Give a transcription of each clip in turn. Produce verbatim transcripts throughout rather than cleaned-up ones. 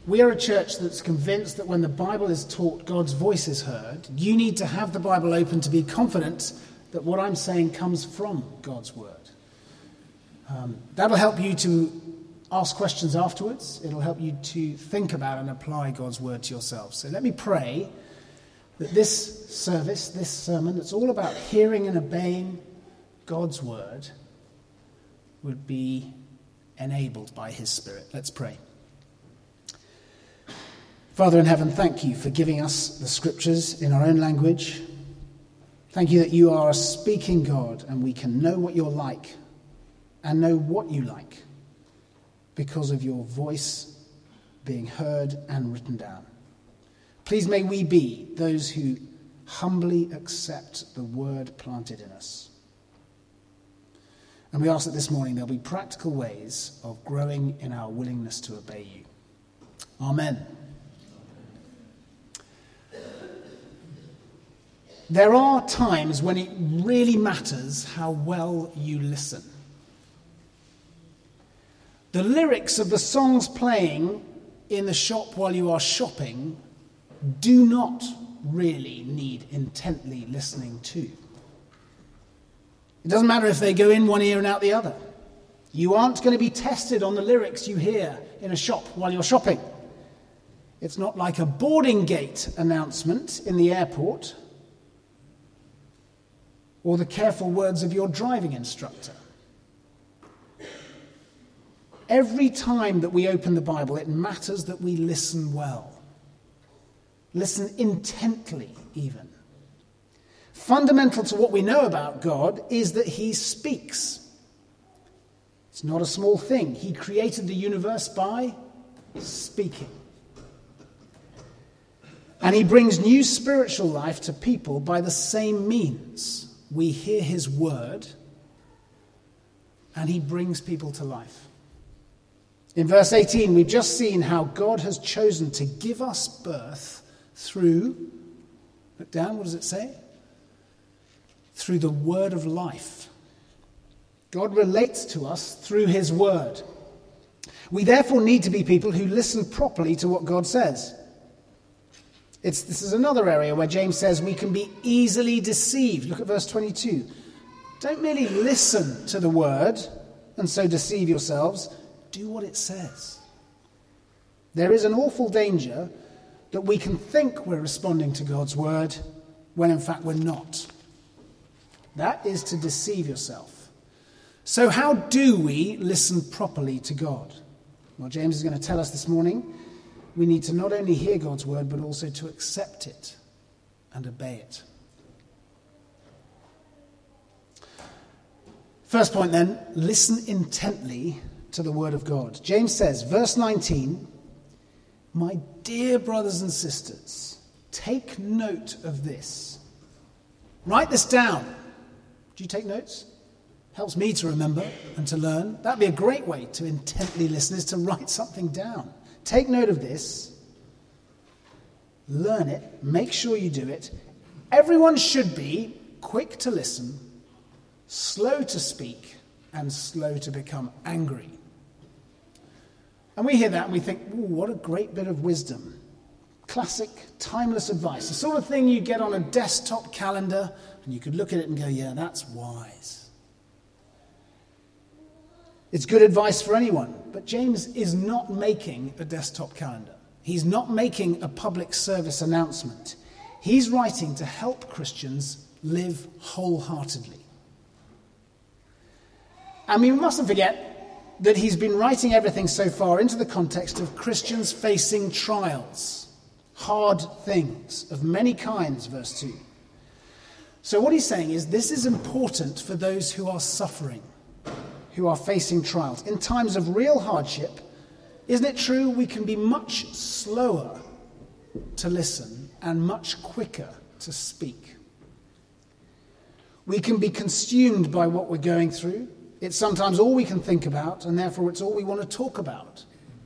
We are a church that's convinced that when the Bible is taught, God's voice is heard. You need to have the Bible open to be confident that what I'm saying comes from God's word. Um, that'll help you to ask questions afterwards. It'll help you to think about and apply God's word to yourself. So let me pray that this service, this sermon, that's all about hearing and obeying God's word, would be enabled by his Spirit. Let's pray. Father in heaven, thank you for giving us the scriptures in our own language. Thank you that you are a speaking God and we can know what you're like and know what you like because of your voice being heard and written down. Please may we be those who humbly accept the word planted in us. And we ask that this morning there'll be practical ways of growing in our willingness to obey you. Amen. There are times when it really matters how well you listen. The lyrics of the songs playing in the shop while you are shopping do not really need intently listening to. It doesn't matter if they go in one ear and out the other. You aren't going to be tested on the lyrics you hear in a shop while you're shopping. It's not like a boarding gate announcement in the airport or the careful words of your driving instructor. Every time that we open the Bible, it matters that we listen well. Listen intently, even. Fundamental to what we know about God is that he speaks. It's not a small thing. He created the universe by speaking. And he brings new spiritual life to people by the same means. We hear his word, and he brings people to life. In verse eighteen, we've just seen how God has chosen to give us birth through, look down, what does it say? Through the word of life. God relates to us through his word. We therefore need to be people who listen properly to what God says. It's, this is another area where James says we can be easily deceived. Look at verse twenty-two. Don't merely listen to the word and so deceive yourselves. Do what it says. There is an awful danger that we can think we're responding to God's word when in fact we're not. That is to deceive yourself. So how do we listen properly to God? Well, James is going to tell us this morning we need to not only hear God's word, but also to accept it and obey it. First point then, listen intently to the word of God. James says, verse nineteen, my dear brothers and sisters, take note of this. Write this down. Do you take notes? Helps me to remember and to learn. That'd be a great way to intently listen, is to write something down. Take note of this, learn it, make sure you do it. Everyone should be quick to listen, slow to speak, and slow to become angry. And we hear that and we think, ooh, what a great bit of wisdom. Classic, timeless advice. The sort of thing you get on a desktop calendar and you could look at it and go, yeah, that's wise. It's good advice for anyone, but James is not making a desktop calendar. He's not making a public service announcement. He's writing to help Christians live wholeheartedly. And we mustn't forget that he's been writing everything so far into the context of Christians facing trials, hard things of many kinds, verse two. So what he's saying is this is important for those who are suffering, who are facing trials. In times of real hardship, isn't it true we can be much slower to listen and much quicker to speak? We can be consumed by what we're going through. It's sometimes all we can think about, and therefore it's all we want to talk about.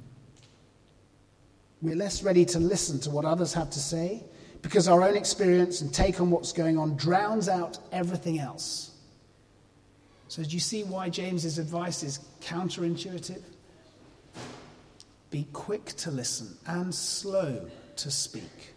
We're less ready to listen to what others have to say because our own experience and take on what's going on drowns out everything else. So do you see why James's advice is counterintuitive? be quick to listen and slow to speak.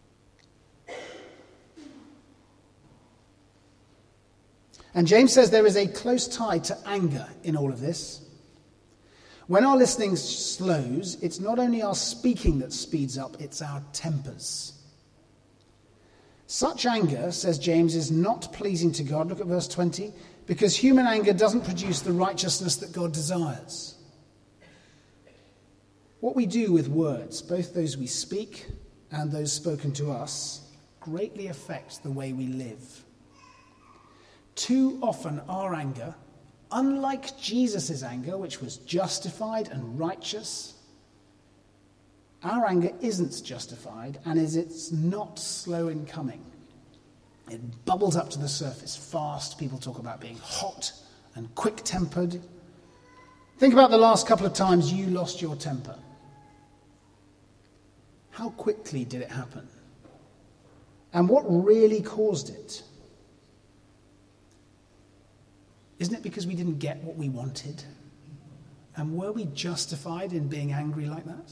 And James says there is a close tie to anger in all of this. When our listening slows, it's not only our speaking that speeds up, it's our tempers. Such anger, says James, is not pleasing to God. Look at verse twenty. Because human anger doesn't produce the righteousness that God desires. What we do with words, both those we speak and those spoken to us, greatly affect the way we live. Too often our anger, unlike Jesus' anger, which was justified and righteous, our anger isn't justified and is it's not slow in coming. It bubbles up to the surface fast. People talk about being hot and quick-tempered. Think about the last couple of times you lost your temper. How quickly did it happen? And what really caused it? Isn't it because we didn't get what we wanted? And were we justified in being angry like that?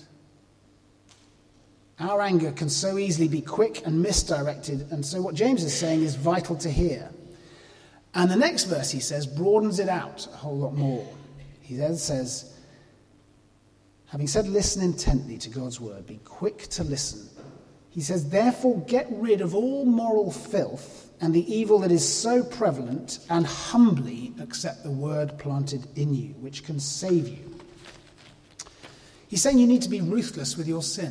Our anger can so easily be quick and misdirected, and so what James is saying is vital to hear. And the next verse, he says, broadens it out a whole lot more. He then says, having said listen intently to God's word, be quick to listen. He says, therefore get rid of all moral filth and the evil that is so prevalent, and humbly accept the word planted in you, which can save you. He's saying you need to be ruthless with your sin.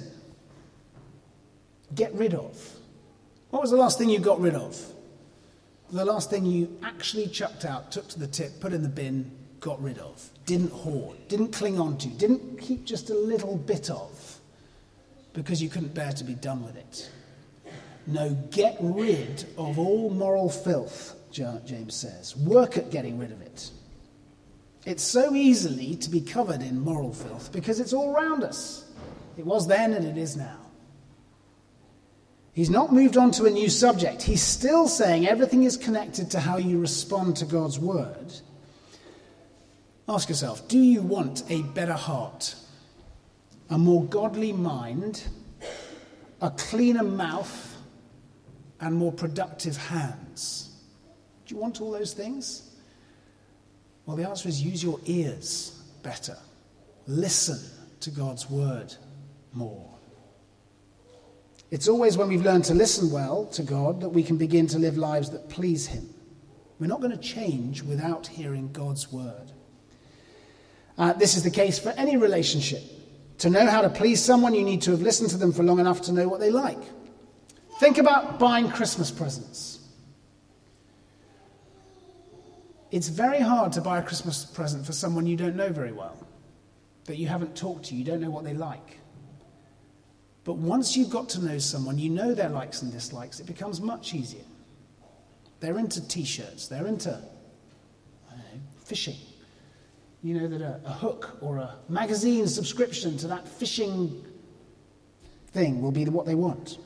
Get rid of. What was the last thing you got rid of? The last thing you actually chucked out, took to the tip, put in the bin, got rid of. Didn't hoard, didn't cling on to, didn't keep just a little bit of, because you couldn't bear to be done with it. No, get rid of all moral filth, James says. Work at getting rid of it. It's so easily to be covered in moral filth because it's all around us. It was then and it is now. He's not moved on to a new subject. He's still saying everything is connected to how you respond to God's word. Ask yourself, do you want a better heart, a more godly mind, a cleaner mouth, and more productive hands? Do you want all those things? Well, the answer is use your ears better. Listen to God's word more. It's always when we've learned to listen well to God that we can begin to live lives that please him. We're not going to change without hearing God's word. Uh, this is the case for any relationship. To know how to please someone, you need to have listened to them for long enough to know what they like. Think about buying Christmas presents. It's very hard to buy a Christmas present for someone you don't know very well, that you haven't talked to, you don't know what they like. But once you've got to know someone, you know their likes and dislikes, it becomes much easier. They're into T-shirts, they're into, I don't know, fishing. You know that a, a hook or a magazine subscription to that fishing thing will be what they want.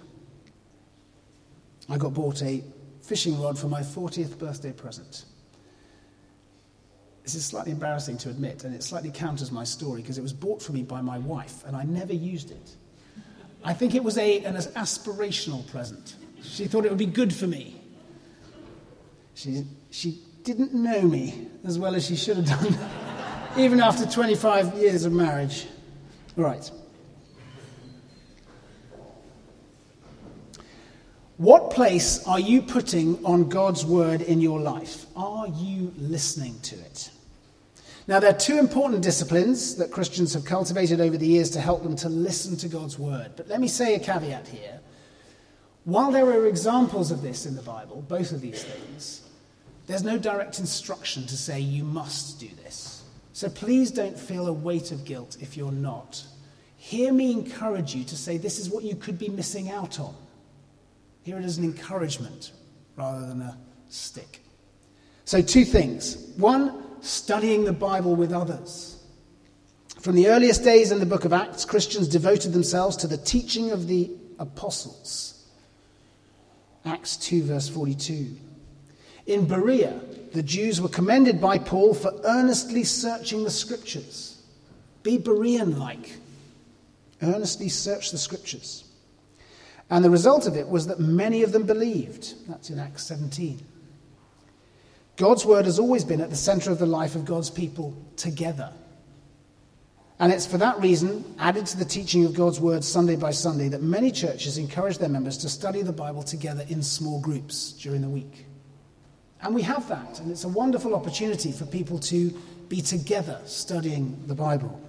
I got bought a fishing rod for my fortieth birthday present. This is slightly embarrassing to admit, and it slightly counters my story because it was bought for me by my wife, and I never used it. I think it was a, an aspirational present. She thought it would be good for me. She, she didn't know me as well as she should have done, even after twenty-five years of marriage. Right. What place are you putting on God's word in your life? Are you listening to it? Now, there are two important disciplines that Christians have cultivated over the years to help them to listen to God's word. But let me say a caveat here. While there are examples of this in the Bible, both of these things, there's no direct instruction to say you must do this. So please don't feel a weight of guilt if you're not. Hear me encourage you to say this is what you could be missing out on. Hear it as an encouragement rather than a stick. So two things. One, studying the Bible with others. From the earliest days in the book of Acts, Christians devoted themselves to the teaching of the apostles. Acts two, verse forty-two. In Berea, the Jews were commended by Paul for earnestly searching the scriptures. Be Berean-like. earnestly searched the scriptures. And the result of it was that many of them believed. That's in Acts seventeen. God's word has always been at the center of the life of God's people together. And it's for that reason, added to the teaching of God's word Sunday by Sunday, that many churches encourage their members to study the Bible together in small groups during the week. And we have that, and it's a wonderful opportunity for people to be together studying the Bible.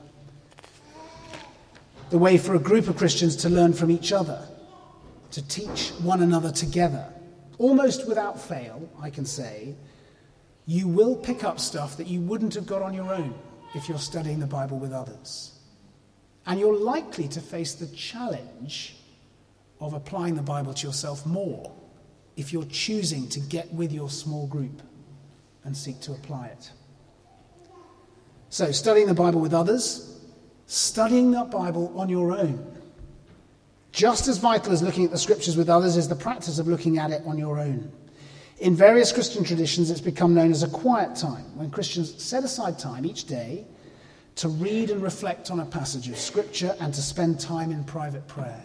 The way for a group of Christians to learn from each other, to teach one another together. Almost without fail, I can say, you will pick up stuff that you wouldn't have got on your own if you're studying the Bible with others. And you're likely to face the challenge of applying the Bible to yourself more if you're choosing to get with your small group and seek to apply it. So, studying the Bible with others, studying the Bible on your own. Just as vital as looking at the scriptures with others is the practice of looking at it on your own. In various Christian traditions, it's become known as a quiet time, when Christians set aside time each day to read and reflect on a passage of Scripture and to spend time in private prayer.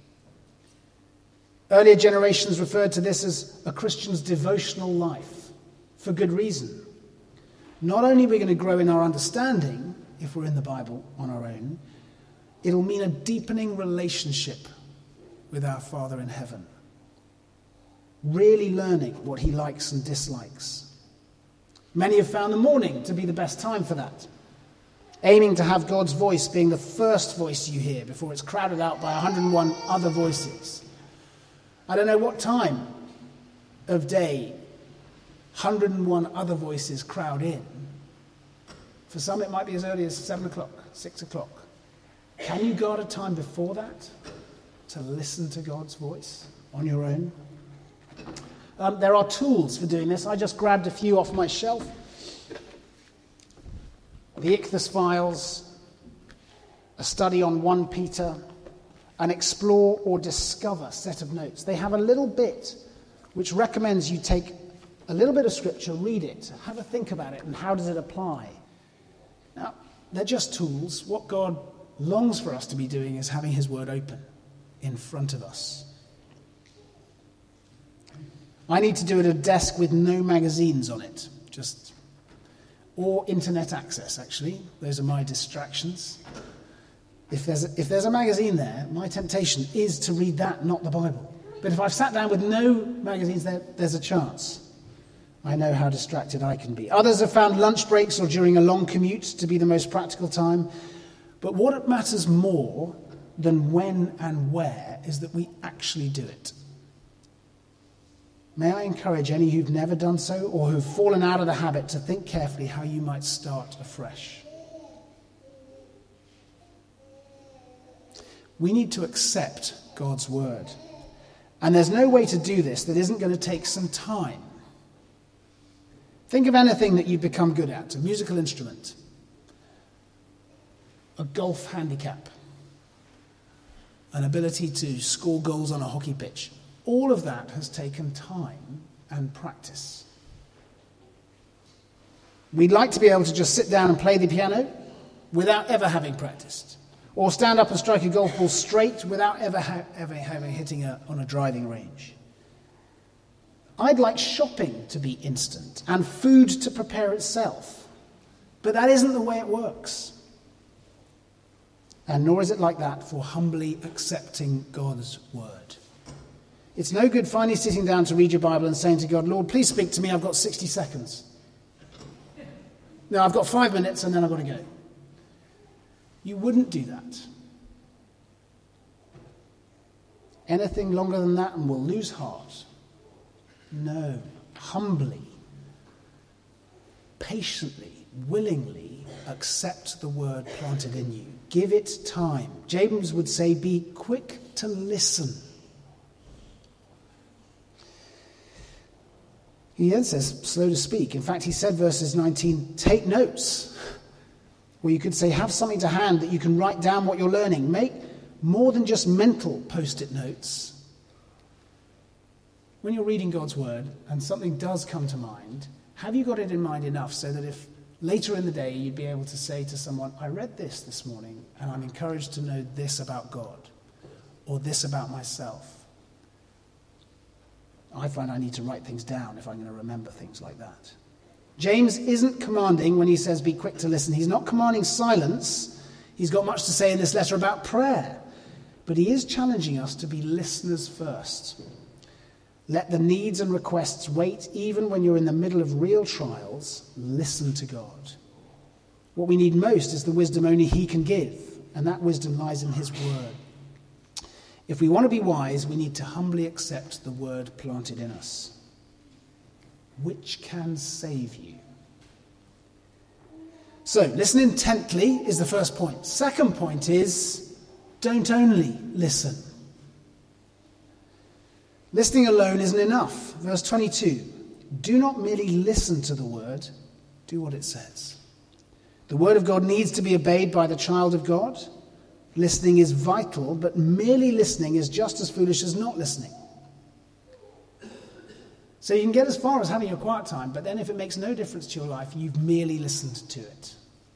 Earlier generations referred to this as a Christian's devotional life, for good reason. Not only are we going to grow in our understanding, if we're in the Bible on our own, it'll mean a deepening relationship with our Father in heaven. Really learning what he likes and dislikes. Many have found the morning to be the best time for that, aiming to have God's voice being the first voice you hear before it's crowded out by one hundred and one other voices. I don't know what time of day one hundred and one other voices crowd in. For some it might be as early as seven o'clock, six o'clock. Can you guard a time before that to listen to God's voice on your own? Um, there are tools for doing this. I just grabbed a few off my shelf. The Ichthus Files, a study on First Peter, an explore or discover set of notes. They have a little bit which recommends you take a little bit of scripture, read it, have a think about it, and how does it apply. Now, they're just tools. What God longs for us to be doing is having his word open in front of us. I need to do it at a desk with no magazines on it, just or internet access, actually. Those are my distractions. If there's a, if there's a magazine there, my temptation is to read that, not the Bible. But if I've sat down with no magazines there, there's a chance. I know how distracted I can be. Others have found lunch breaks or during a long commute to be the most practical time. But what matters more than when and where is that we actually do it. May I encourage any who've never done so or who've fallen out of the habit to think carefully how you might start afresh. We need to accept God's word. And there's no way to do this that isn't going to take some time. Think of anything that you've become good at, a musical instrument, a golf handicap, an ability to score goals on a hockey pitch. All of that has taken time and practice. We'd like to be able to just sit down and play the piano without ever having practiced, or stand up and strike a golf ball straight without ever, ha- ever having hitting it on a driving range. I'd like shopping to be instant and food to prepare itself, but that isn't the way it works. And nor is it like that for humbly accepting God's word. It's no good finally sitting down to read your Bible and saying to God, Lord, please speak to me, I've got sixty seconds. No, I've got five minutes and then I've got to go. You wouldn't do that. Anything longer than that and we'll lose heart. No, humbly, patiently, willingly accept the word planted in you. Give it time. James would say, be quick to listen. He then says, slow to speak. In fact, he said, verses nineteen, take notes. Or you could say, have something to hand that you can write down what you're learning. Make more than just mental post-it notes. When you're reading God's word and something does come to mind, have you got it in mind enough so that if later in the day you'd be able to say to someone, I read this this morning and I'm encouraged to know this about God or this about myself. I find I need to write things down if I'm going to remember things like that. James isn't commanding when he says be quick to listen. He's not commanding silence. He's got much to say in this letter about prayer. But he is challenging us to be listeners first. Let the needs and requests wait even when you're in the middle of real trials. Listen to God. What we need most is the wisdom only he can give, and that wisdom lies in his word. If we want to be wise, we need to humbly accept the word planted in us. Which can save you? So, listen intently is the first point. Second point is, don't only listen. Listening alone isn't enough. Verse twenty-two, do not merely listen to the word, do what it says. The word of God needs to be obeyed by the child of God. Listening is vital, but merely listening is just as foolish as not listening. So you can get as far as having a quiet time, but then if it makes no difference to your life, you've merely listened to it.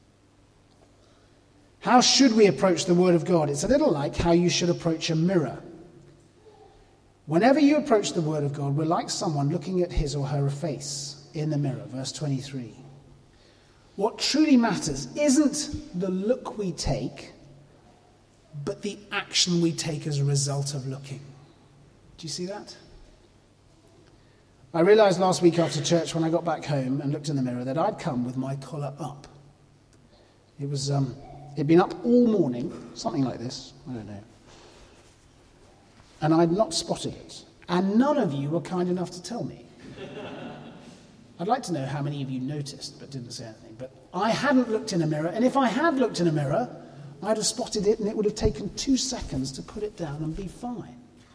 How should we approach the word of God? It's a little like how you should approach a mirror. Whenever you approach the word of God, we're like someone looking at his or her face in the mirror. Verse twenty-three. What truly matters isn't the look we take, but the action we take as a result of looking. Do you see that? I realised last week after church when I got back home and looked in the mirror that I'd come with my collar up. It was, um, it'd been up all morning, something like this, I don't know. And I'd not spotted it. And none of you were kind enough to tell me. I'd like to know how many of you noticed but didn't say anything. But I hadn't looked in a mirror, and if I had looked in a mirror, I'd have spotted it and it would have taken two seconds to put it down and be fine.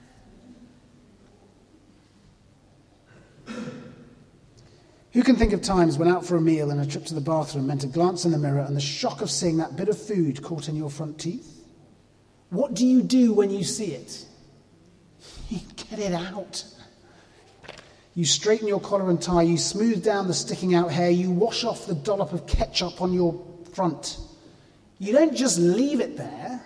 Who can think of times when out for a meal and a trip to the bathroom meant a glance in the mirror and the shock of seeing that bit of food caught in your front teeth? What do you do when you see it? You get it out. You straighten your collar and tie, you smooth down the sticking out hair, you wash off the dollop of ketchup on your front. You don't just leave it there.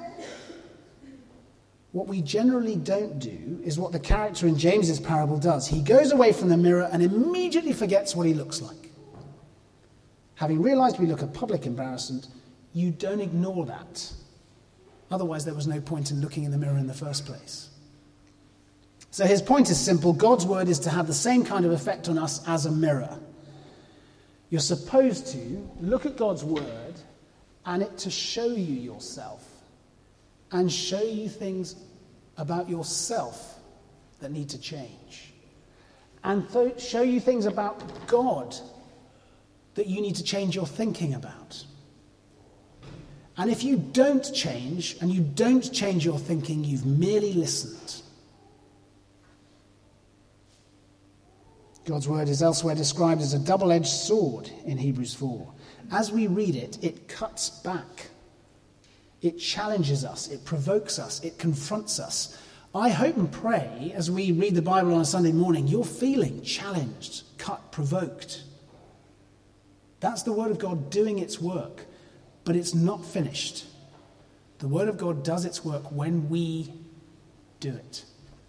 What we generally don't do is what the character in James's parable does. He goes away from the mirror and immediately forgets what he looks like. Having realized we look a public embarrassment, you don't ignore that. Otherwise, there was no point in looking in the mirror in the first place. So his point is simple. God's word is to have the same kind of effect on us as a mirror. You're supposed to look at God's word and it to show you yourself and show you things about yourself that need to change. And th- show you things about God that you need to change your thinking about. And if you don't change, and you don't change your thinking, you've merely listened. God's word is elsewhere described as a double-edged sword in Hebrews four. As we read it, it cuts back. It challenges us, it provokes us, it confronts us. I hope and pray, as we read the Bible on a Sunday morning, you're feeling challenged, cut, provoked. That's the Word of God doing its work, but it's not finished. The Word of God does its work when we do it.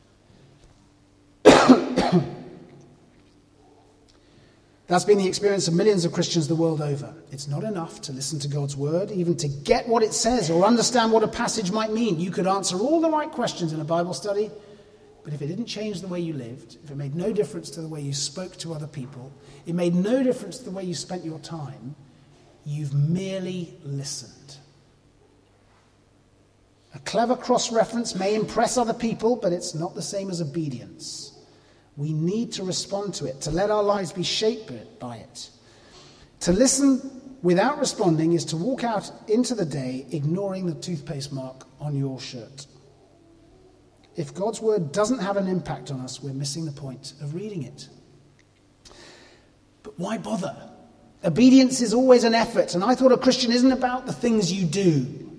That's been the experience of millions of Christians the world over. It's not enough to listen to God's word, even to get what it says or understand what a passage might mean. You could answer all the right questions in a Bible study, but if it didn't change the way you lived, if it made no difference to the way you spoke to other people, it made no difference to the way you spent your time, you've merely listened. A clever cross-reference may impress other people, but it's not the same as obedience. We need to respond to it, to let our lives be shaped by it. To listen without responding is to walk out into the day ignoring the toothpaste mark on your shirt. If God's word doesn't have an impact on us, we're missing the point of reading it. But why bother? Obedience is always an effort, and I thought a Christian isn't about the things you do.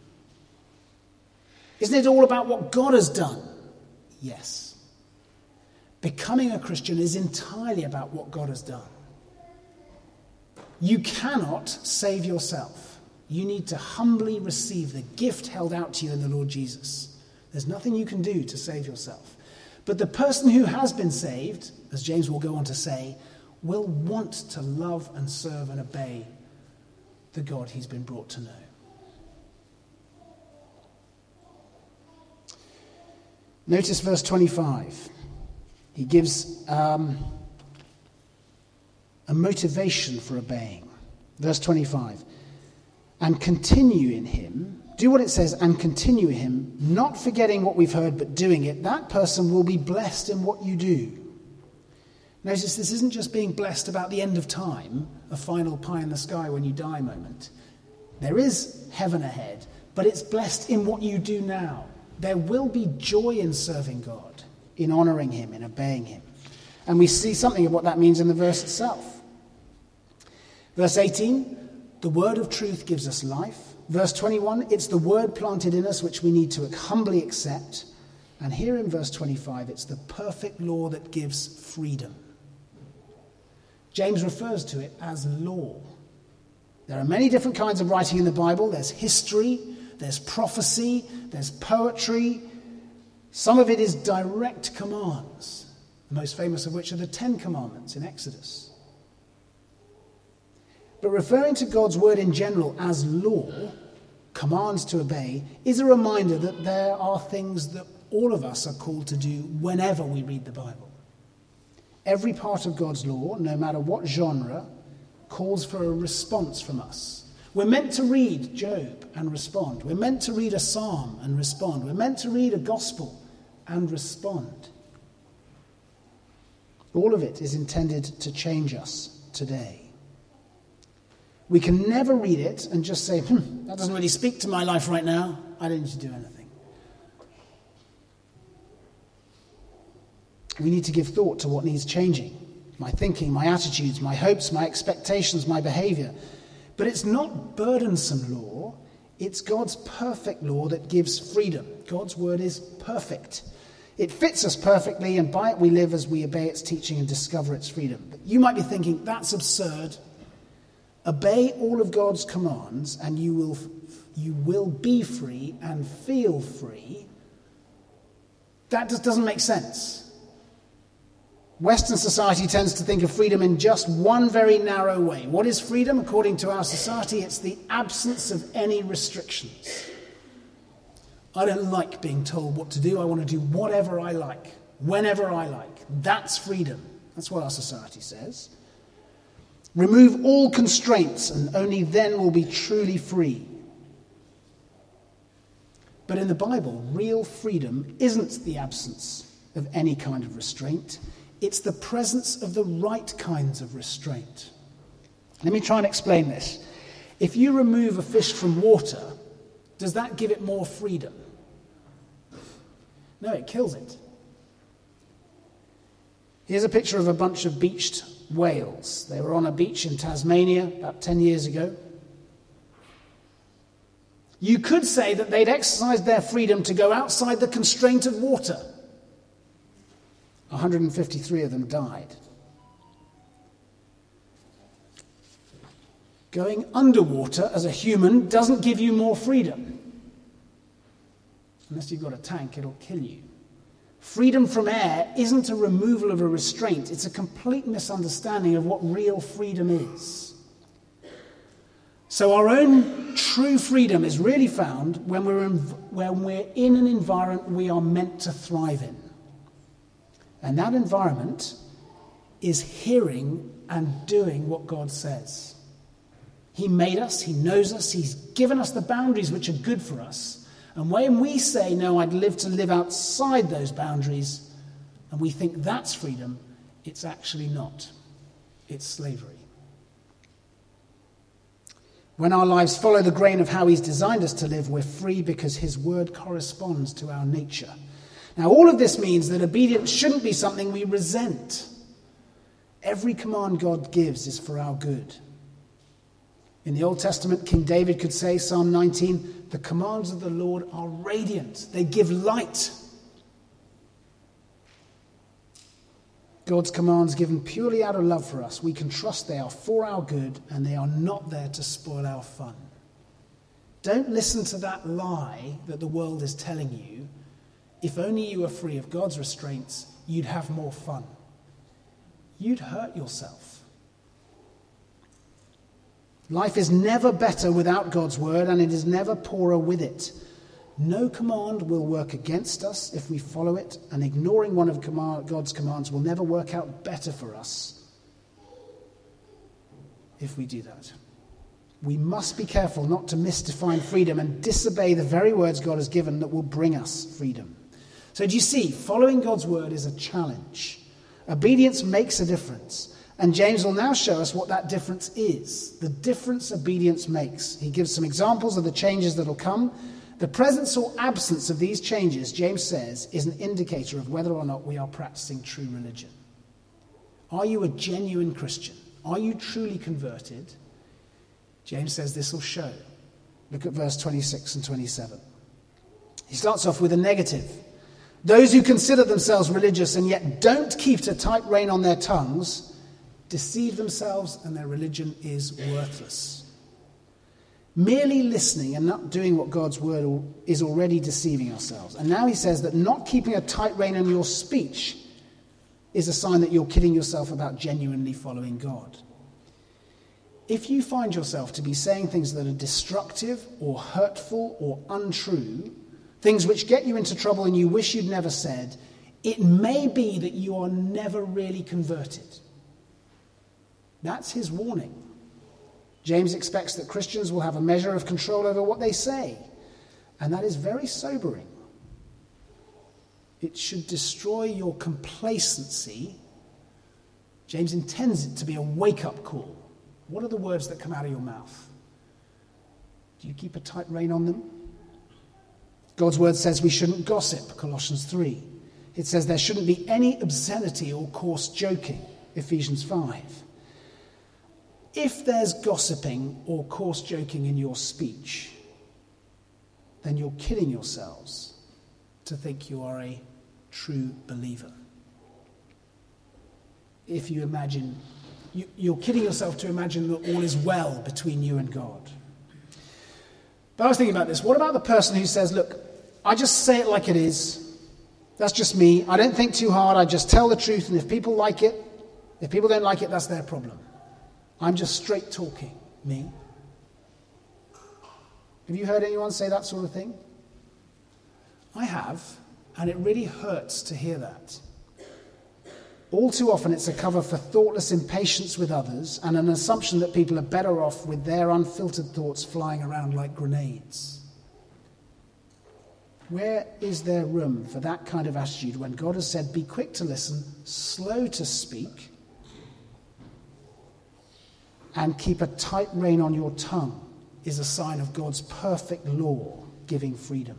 Isn't it all about what God has done? Yes. Becoming a Christian is entirely about what God has done. You cannot save yourself. You need to humbly receive the gift held out to you in the Lord Jesus. There's nothing you can do to save yourself. But the person who has been saved, as James will go on to say, will want to love and serve and obey the God he's been brought to know. Notice verse twenty-five. He gives um, a motivation for obeying. Verse twenty-five. And continue in him. Do what it says, and continue in him, not forgetting what we've heard, but doing it. That person will be blessed in what you do. Notice this isn't just being blessed about the end of time, a final pie in the sky when you die moment. There is heaven ahead, but it's blessed in what you do now. There will be joy in serving God, in honouring him, in obeying him. And we see something of what that means in the verse itself. Verse eighteen, the word of truth gives us life. Verse twenty-one, it's the word planted in us which we need to humbly accept. And here in verse twenty-five, it's the perfect law that gives freedom. James refers to it as law. There are many different kinds of writing in the Bible. There's history, there's prophecy, there's poetry. Some of it is direct commands, the most famous of which are the Ten Commandments in Exodus. But referring to God's word in general as law, commands to obey, is a reminder that there are things that all of us are called to do whenever we read the Bible. Every part of God's law, no matter what genre, calls for a response from us. We're meant to read Job and respond. We're meant to read a psalm and respond. We're meant to read a gospel and respond. All of it is intended to change us today. We can never read it and just say, hmm, that doesn't really speak to my life right now. I don't need to do anything. We need to give thought to what needs changing. My thinking, my attitudes, my hopes, my expectations, my behavior. But it's not burdensome law. It's God's perfect law that gives freedom. God's word is perfect. It fits us perfectly, and by it we live as we obey its teaching and discover its freedom. But you might be thinking, that's absurd. Obey all of God's commands and you will, you will be free and feel free. That just doesn't make sense. Western society tends to think of freedom in just one very narrow way. What is freedom? According to our society, it's the absence of any restrictions. I don't like being told what to do. I want to do whatever I like, whenever I like. That's freedom. That's what our society says. Remove all constraints, and only then will be truly free. But in the Bible, real freedom isn't the absence of any kind of restraint. It's the presence of the right kinds of restraint. Let me try and explain this. If you remove a fish from water, does that give it more freedom? No, it kills it. Here's a picture of a bunch of beached whales. They were on a beach in Tasmania about ten years ago. You could say that they'd exercised their freedom to go outside the constraint of water. one hundred fifty-three of them died. Going underwater as a human doesn't give you more freedom. Unless you've got a tank, it'll kill you. Freedom from air isn't a removal of a restraint. It's a complete misunderstanding of what real freedom is. So our own true freedom is really found when we're in, when we're in an environment we are meant to thrive in. And that environment is hearing and doing what God says. He made us, he knows us, he's given us the boundaries which are good for us. And when we say, no, I'd live to live outside those boundaries, and we think that's freedom, it's actually not. It's slavery. When our lives follow the grain of how he's designed us to live, we're free because his word corresponds to our nature. Now, all of this means that obedience shouldn't be something we resent. Every command God gives is for our good. In the Old Testament, King David could say, Psalm nineteen, the commands of the Lord are radiant. They give light. God's commands given purely out of love for us, we can trust they are for our good and they are not there to spoil our fun. Don't listen to that lie that the world is telling you. If only you were free of God's restraints, you'd have more fun. You'd hurt yourself. Life is never better without God's word, and it is never poorer with it. No command will work against us if we follow it, and ignoring one of God's commands will never work out better for us if we do that. We must be careful not to misdefine freedom and disobey the very words God has given that will bring us freedom. So do you see, following God's word is a challenge. Obedience makes a difference. And James will now show us what that difference is. The difference obedience makes. He gives some examples of the changes that will come. The presence or absence of these changes, James says, is an indicator of whether or not we are practicing true religion. Are you a genuine Christian? Are you truly converted? James says this will show. Look at verse twenty-six and twenty-seven. He starts off with a negative. Those who consider themselves religious and yet don't keep a tight rein on their tongues deceive themselves, and their religion is worthless. Merely listening and not doing what God's word is already deceiving ourselves. And now he says that not keeping a tight rein on your speech is a sign that you're kidding yourself about genuinely following God. If you find yourself to be saying things that are destructive or hurtful or untrue, things which get you into trouble and you wish you'd never said, it may be that you are never really converted. That's his warning. James expects that Christians will have a measure of control over what they say, and that is very sobering. It should destroy your complacency. James intends it to be a wake-up call. What are the words that come out of your mouth? Do you keep a tight rein on them? God's word says we shouldn't gossip, Colossians three. It says there shouldn't be any obscenity or coarse joking, Ephesians five. If there's gossiping or coarse joking in your speech, then you're kidding yourselves to think you are a true believer. If you imagine, you, you're kidding yourself to imagine that all is well between you and God. But I was thinking about this. What about the person who says, look, I just say it like it is. That's just me. I don't think too hard. I just tell the truth. And if people like it, if people don't like it, that's their problem. I'm just straight talking, me. Have you heard anyone say that sort of thing? I have, and it really hurts to hear that. All too often it's a cover for thoughtless impatience with others and an assumption that people are better off with their unfiltered thoughts flying around like grenades. Where is there room for that kind of attitude when God has said, be quick to listen, slow to speak, and keep a tight rein on your tongue is a sign of God's perfect law giving freedom.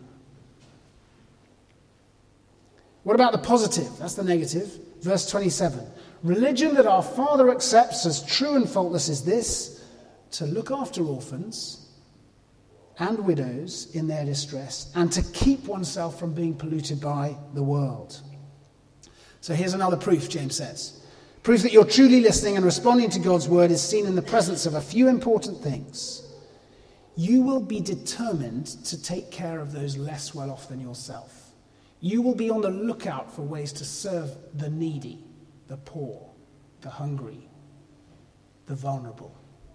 What about the positive? That's the negative. Verse twenty-seven. Religion that our Father accepts as true and faultless is this, to look after orphans and widows in their distress, and to keep oneself from being polluted by the world. So here's another proof, James says. Proof that you're truly listening and responding to God's word is seen in the presence of a few important things. You will be determined to take care of those less well off than yourself. You will be on the lookout for ways to serve the needy, the poor, the hungry, the vulnerable.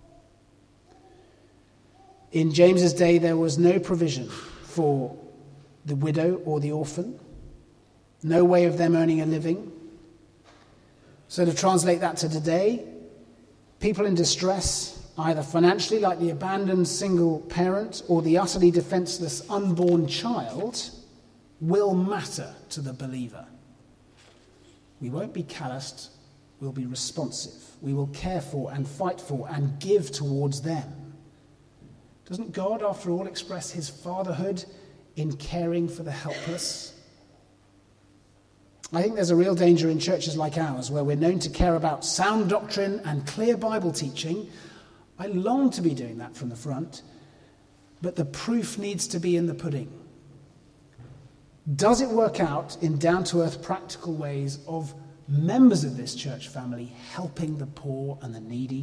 In James's day, there was no provision for the widow or the orphan, no way of them earning a living. So to translate that to today, people in distress, either financially, like the abandoned single parent, or the utterly defenseless unborn child, will matter to the believer. We won't be calloused, we'll be responsive. We will care for and fight for and give towards them. Doesn't God, after all, express his fatherhood in caring for the helpless? I think there's a real danger in churches like ours, where we're known to care about sound doctrine and clear Bible teaching. I long to be doing that from the front, but the proof needs to be in the pudding. Does it work out in down-to-earth practical ways of members of this church family helping the poor and the needy.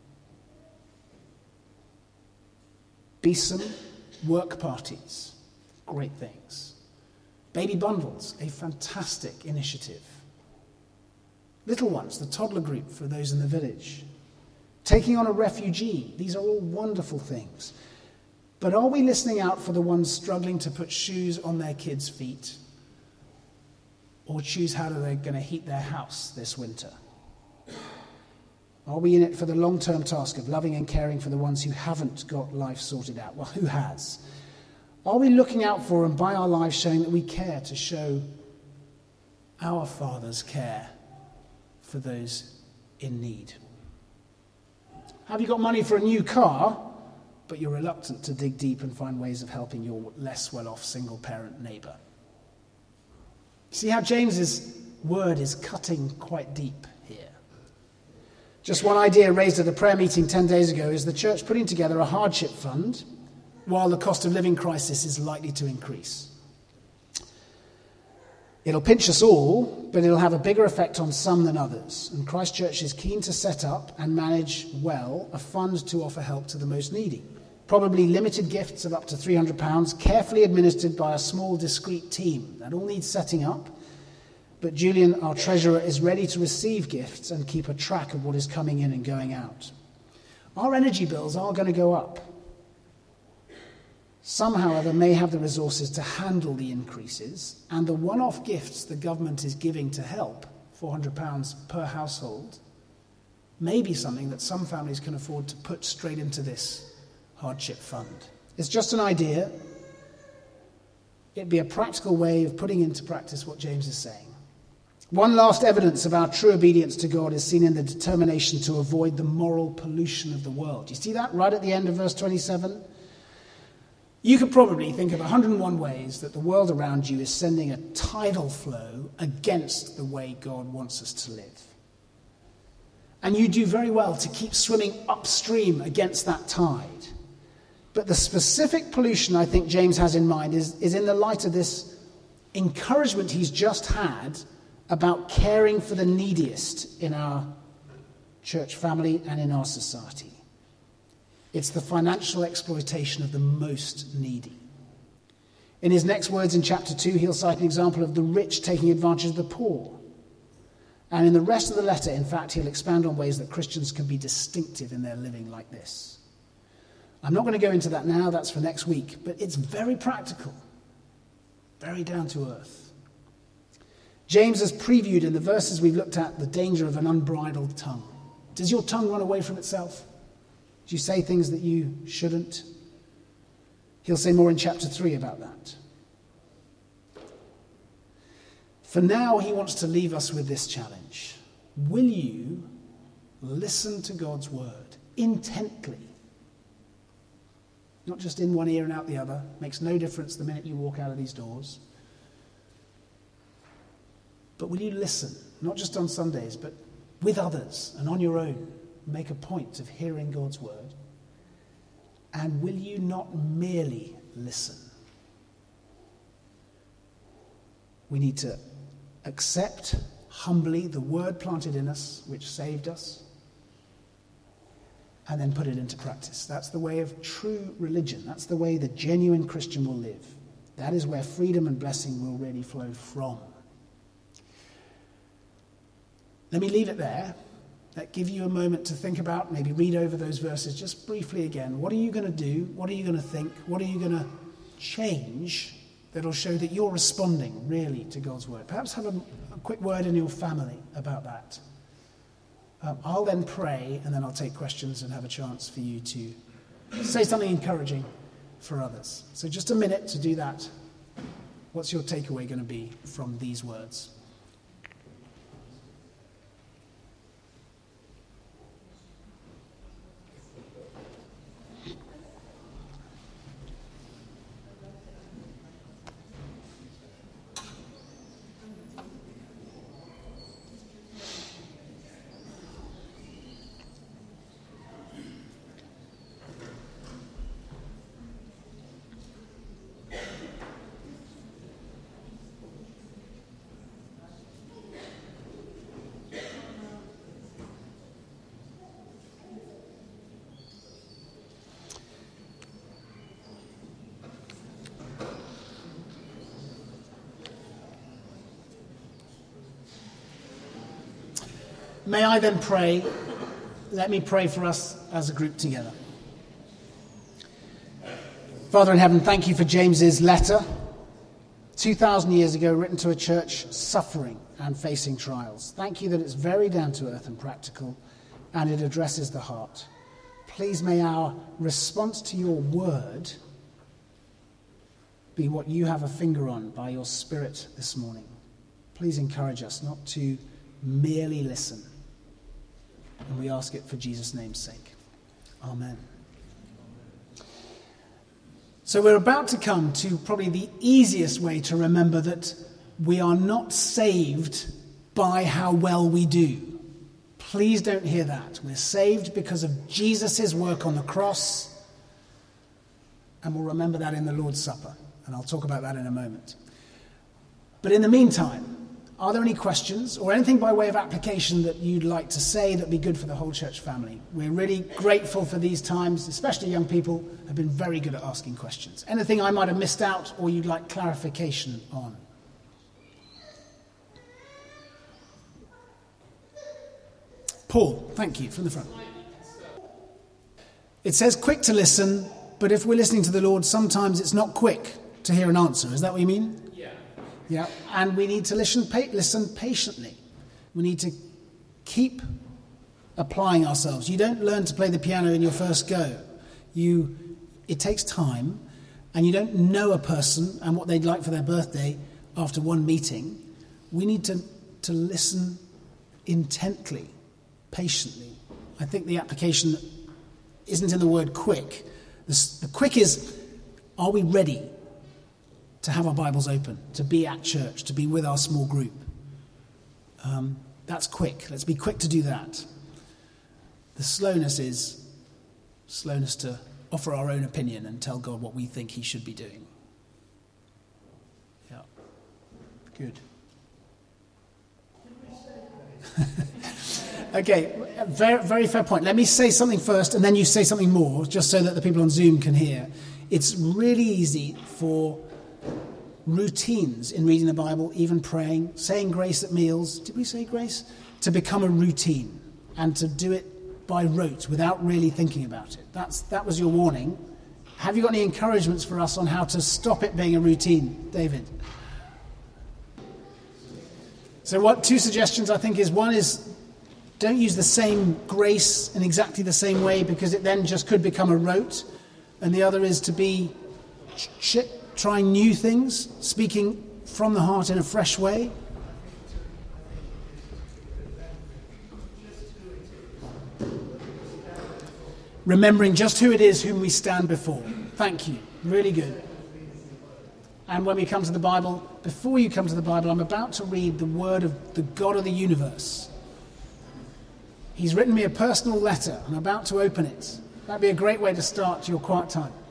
Besom work parties, great things. Baby bundles, a fantastic initiative. Little ones, the toddler group for those in the village. Taking on a refugee, these are all wonderful things. But are we listening out for the ones struggling to put shoes on their kids' feet or choose how they're going to heat their house this winter? Are we in it for the long-term task of loving and caring for the ones who haven't got life sorted out? Well, who has? Are we looking out for and by our lives showing that we care to show our Father's care for those in need? Have you got money for a new car, but you're reluctant to dig deep and find ways of helping your less well-off single-parent neighbour? See how James's word is cutting quite deep here. Just one idea raised at a prayer meeting ten days ago is the church putting together a hardship fund while the cost of living crisis is likely to increase. It'll pinch us all, but it'll have a bigger effect on some than others. And Christ Church is keen to set up and manage well a fund to offer help to the most needy. Probably limited gifts of up to three hundred pounds, carefully administered by a small, discreet team. That all needs setting up. But Julian, our treasurer, is ready to receive gifts and keep a track of what is coming in and going out. Our energy bills are going to go up. Some, however, may have the resources to handle the increases, and the one-off gifts the government is giving to help, four hundred pounds per household, may be something that some families can afford to put straight into this hardship fund. It's just an idea. It'd be a practical way of putting into practice what James is saying. One last evidence of our true obedience to God is seen in the determination to avoid the moral pollution of the world. You see that right at the end of verse twenty-seven? You could probably think of one hundred and one ways that the world around you is sending a tidal flow against the way God wants us to live. And you do very well to keep swimming upstream against that tide. But the specific pollution I think James has in mind is, is in the light of this encouragement he's just had about caring for the neediest in our church family and in our society. It's the financial exploitation of the most needy. In his next words in chapter two, he'll cite an example of the rich taking advantage of the poor. And in the rest of the letter, in fact, he'll expand on ways that Christians can be distinctive in their living like this. I'm not going to go into that now, that's for next week, but it's very practical, very down to earth. James has previewed in the verses we've looked at the danger of an unbridled tongue. Does your tongue run away from itself? Do you say things that you shouldn't? He'll say more in chapter three about that. For now, he wants to leave us with this challenge. Will you listen to God's word intently? Not just in one ear and out the other. Makes no difference the minute you walk out of these doors. But will you listen? Not just on Sundays, but with others and on your own. Make a point of hearing God's word. And will you not merely listen? We need to accept humbly the word planted in us, which saved us, and then put it into practice. That's the way of true religion. That's the way the genuine Christian will live. That is where freedom and blessing will really flow from. Let me leave it there. That give you a moment to think about, maybe read over those verses just briefly again. What are you going to do? What are you going to think? What are you going to change that'll show that you're responding really to God's word? Perhaps have a, a quick word in your family about that. Um, I'll then pray, and then I'll take questions and have a chance for you to say something encouraging for others. So just a minute to do that. What's your takeaway going to be from these words? may I then pray? Let me pray for us as a group together. Father in heaven, thank you for James's letter, two thousand years ago, written to a church suffering and facing trials. Thank you that it's very down to earth and practical, and it addresses the heart. Please may our response to your word be what you have a finger on by your Spirit this morning. Please encourage us not to merely listen. And we ask it for Jesus' name's sake. Amen. So we're about to come to probably the easiest way to remember that we are not saved by how well we do. Please don't hear that. We're saved because of Jesus' work on the cross. And we'll remember that in the Lord's Supper. And I'll talk about that in a moment. But in the meantime, are there any questions or anything by way of application that you'd like to say that would be good for the whole church family? We're really grateful for these times, especially young people have been very good at asking questions. Anything I might have missed out or you'd like clarification on? Paul, thank you, from the front. It says quick to listen, but if we're listening to the Lord, sometimes it's not quick to hear an answer. Is that what you mean? Yeah. Yeah, and we need to listen, listen patiently. We need to keep applying ourselves. You don't learn to play the piano in your first go. You, it takes time, and you don't know a person and what they'd like for their birthday after one meeting. We need to, to listen intently, patiently. I think the application isn't in the word quick. The, the quick is, are we ready to have our Bibles open, to be at church, to be with our small group? Um, that's quick. Let's be quick to do that. The slowness is slowness to offer our own opinion and tell God what we think he should be doing. Yeah. Good. Okay, very, very fair point. Let me say something first and then you say something more, just so that the people on Zoom can hear. It's really easy for routines in reading the Bible, even praying, saying grace at meals. Did we say grace? To become a routine and to do it by rote without really thinking about it. That's that was your warning. Have you got any encouragements for us on how to stop it being a routine, David? So what two suggestions I think is, one is don't use the same grace in exactly the same way because it then just could become a rote. And the other is to be ch- trying new things, speaking from the heart in a fresh way. Remembering just who it is whom we stand before. Thank you. Really good. And when we come to the Bible, before you come to the Bible, I'm about to read the word of the God of the universe. He's written me a personal letter. I'm about to open it. That'd be a great way to start your quiet time.